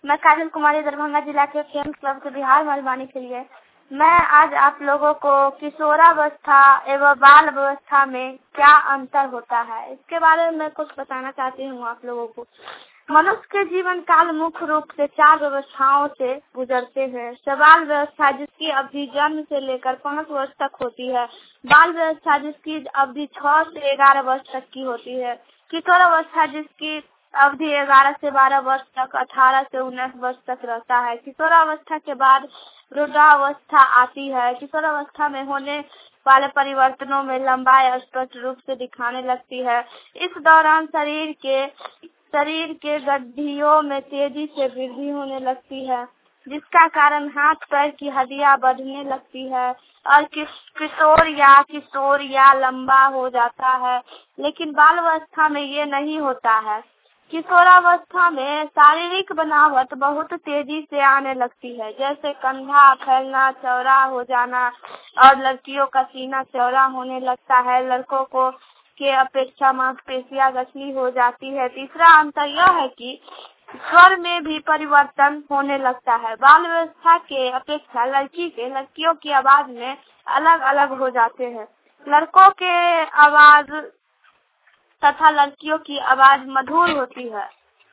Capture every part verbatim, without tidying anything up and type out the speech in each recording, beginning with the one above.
मैं काजल कुमारी दरभंगा जिला के फ्रेंड्स क्लब से बिहार मेहरबानी के लिए मैं आज आप लोगों को किशोरावस्था एवं बाल अवस्था में क्या अंतर होता है इसके बारे में मैं कुछ बताना चाहती हूँ आप लोगों को। मनुष्य के जीवन काल मुख्य रूप से चार व्यवस्थाओं से गुजरते हैं। सबाल व्यवस्था जिसकी अवधि जन्म से लेकर पाँच वर्ष तक होती है। बाल व्यवस्था जिसकी अवधि छह से ग्यारह वर्ष तक की होती है। किशोरावस्था जिसकी अवधि ग्यारह से बारह वर्ष तक, अठारह से उन्नीस वर्ष तक रहता है। किशोरावस्था के बाद वृद्धावस्था आती है। किशोरावस्था में होने वाले परिवर्तनों में लंबाई स्पष्ट रूप से दिखाने लगती है। इस दौरान शरीर के शरीर के गठियों में तेजी से वृद्धि होने लगती है, जिसका कारण हाथ पैर की हड्डियां बढ़ने लगती है और किशोर या किशोर या लंबा हो जाता है। लेकिन बाल अवस्था में ये नहीं होता है। किशोरावस्था में शारीरिक बनावट बहुत तेजी से आने लगती है, जैसे कंधा फैलना, चौड़ा हो जाना और लड़कियों का सीना चौड़ा होने लगता है। लड़कों को के अपेक्षा मांसपेशियां गठिली हो जाती है। तीसरा अंतर यह है कि स्वर में भी परिवर्तन होने लगता है। बाल अवस्था के अपेक्षा लड़की के लड़कियों की आवाज में अलग अलग हो जाते हैं। लड़कों के आवाज तथा लड़कियों की आवाज मधुर होती है।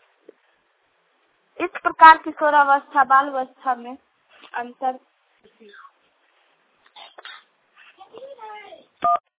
इस प्रकार किशोरावस्था बाल अवस्था में अंतर